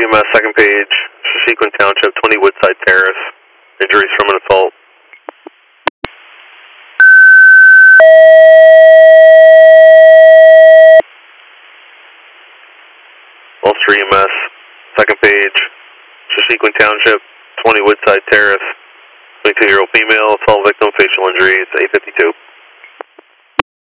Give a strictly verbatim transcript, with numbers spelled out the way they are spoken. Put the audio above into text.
E M S, second page, Shashequin Township, twenty Woodside Terrace. Injuries from an assault. Ulster E M S, second page, Shashequin Township, twenty Woodside Terrace. twenty-two-year-old female, assault victim, facial injuries, eight fifty-two.